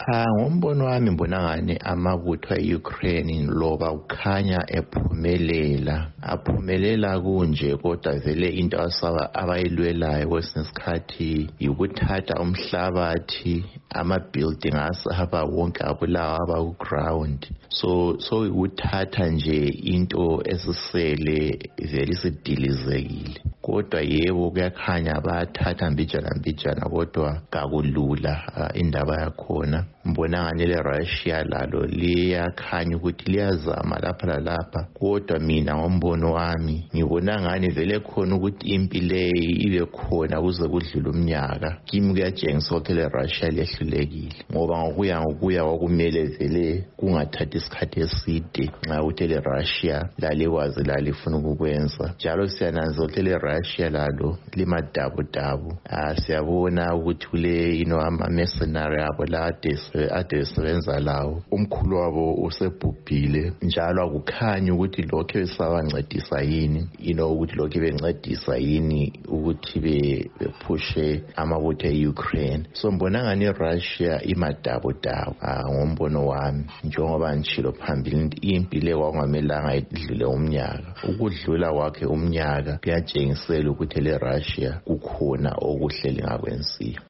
Ngombono wami mbona ngani amabutho e-Ukraine loba ukhanya aphumelela kunje kodwa vele into abayilwelayo kwesinye isikhathi yikuthatha umhlabathi ama-building asaba wonke abulawa abaku-ground so yikuthatha nje into esisele vele isidilizekile kodwa yebo kuyakhanya bayathatha mbijana kodwa kakulula indaba yakhona. Mbona ngani le-Russia lalo liyakhanya ukuthi liyazama lapha lalapha kodwa mina ngombono wami ngibona ngani vele khona ukuthi impi leyo ibe khona kuze kudlule umnyaka. Kimi kuyatshengisa ukuthi le-Russia liyehlulekile ngoba ngokuya kwakumele vele kungathathi isikhathi eside nxa ukuthi le-Russia lalikwazi lalifuna ukukwenza njalo siyananza ukuthi le-Russia lalo limadabudabu. Siyabona ukuthi kule ama-mercenary abo ade sebenza lawo umkhulu wabo usebhubhile njalo akukhanyi ukuthi lokho besabancedisa yini ukuthi lokho bencedisa yini ukuthi bephushe amabutho e-Ukraine. So mbona ngani i-Russia imadabudabu ngombono wami njengoba ngitshilo phambili impi le kwakungamelanga idlule umnyaka. Ukudlula kwakhe umnyaka kuyatshengisela ukuthi le-Russia kukhona okuhle lingakwenziyo.